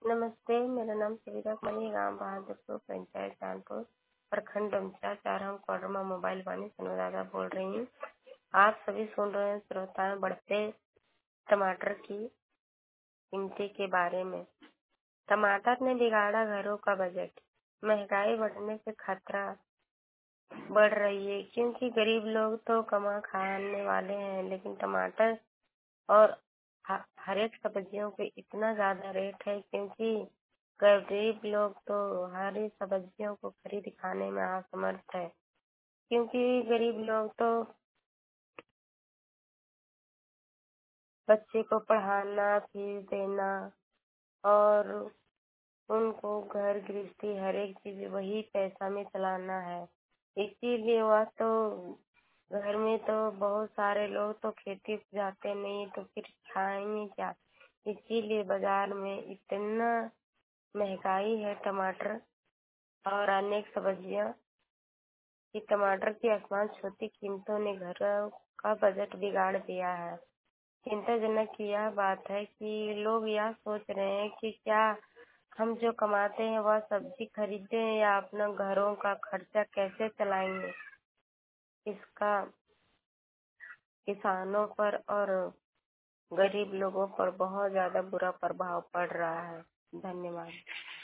नमस्ते, मेरा नाम सविता कुमारी, गांव बहादुरपुर, पंचायत जानपुर, प्रखंड डुमचा, 4 क्वार्टर मोबाइल वाणी संवाददाता बोल रही हूँ। आप सभी सुन रहे हैं श्रोताएं बढ़ते टमाटर की कीमती के बारे में। टमाटर ने बिगाड़ा घरों का बजट। महंगाई बढ़ने से खतरा बढ़ रही है, क्योंकि गरीब लोग तो कमा खाने वाले हैं, लेकिन टमाटर और हर एक सब्जियों पे इतना ज्यादा रेट है, क्योंकि गरीब लोग तो हरी सब्जियों को खरीद खाने में असमर्थ है। क्योंकि गरीब लोग तो बच्चे को पढ़ाना, फीस देना और उनको घर गृहस्थी हर एक चीज वही पैसा में चलाना है। इसीलिए वह तो घर में तो बहुत सारे लोग तो खेती उपजाते नहीं, तो फिर खाएंगे क्या। इसीलिए बाजार में इतना महंगाई है टमाटर और अनेक सब्जियां कि टमाटर की आसमान छूती कीमतों ने घरों का बजट बिगाड़ दिया है। चिंताजनक यह बात है कि लोग यह सोच रहे हैं कि क्या हम जो कमाते हैं वह सब्जी खरीदें या अपना घरों का खर्चा कैसे चलाएंगे। इसका किसानों पर और गरीब लोगों पर बहुत ज्यादा बुरा प्रभाव पड़ रहा है। धन्यवाद।